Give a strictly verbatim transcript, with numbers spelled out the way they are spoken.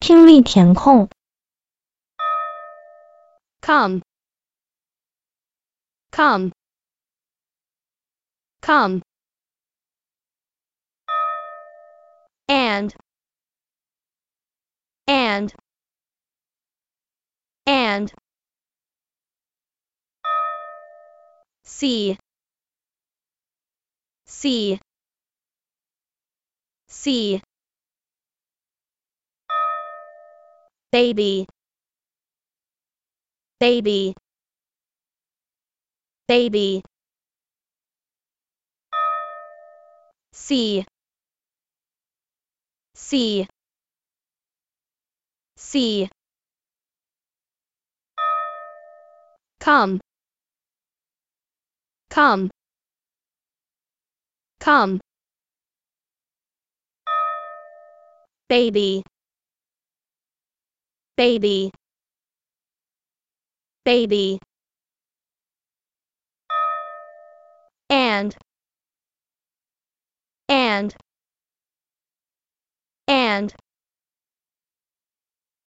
听力填空 come, come, come, and, and, and, see, see, see, baby, baby, baby, see, see, see, come, come, come, baby, baby, baby, and, and, and,